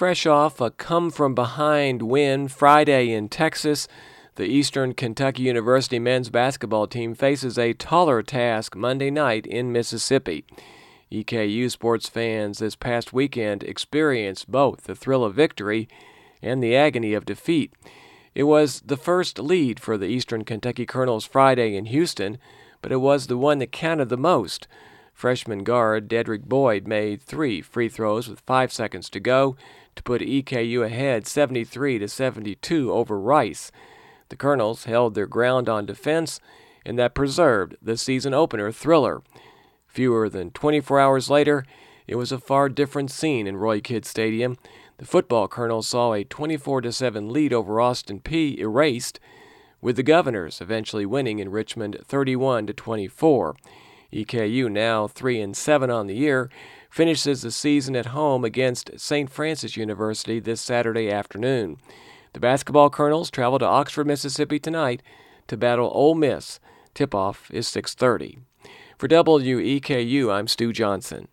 fresh off a come-from-behind win Friday in Texas, the Eastern Kentucky University men's basketball team faces a taller task Monday night in Mississippi. EKU sports fans this past weekend experienced both the thrill of victory and the agony of defeat. It was the first lead for the Eastern Kentucky Colonels Friday in Houston, but it was the one that counted the most. Freshman guard Dedrick Boyd made 3 free throws with 5 seconds to go to put EKU ahead 73-72 over Rice. The Colonels held their ground on defense, and that preserved the season opener thriller. Fewer than 24 hours later, it was a far different scene in Roy Kidd Stadium. The football Colonels saw a 24-7 lead over Austin Peay erased, with the Governors eventually winning in Richmond 31-24. EKU, now 3-7 on the year, finishes the season at home against St. Francis University this Saturday afternoon. The basketball Colonels travel to Oxford, Mississippi tonight to battle Ole Miss. Tip-off is 6:30. For WEKU, I'm Stu Johnson.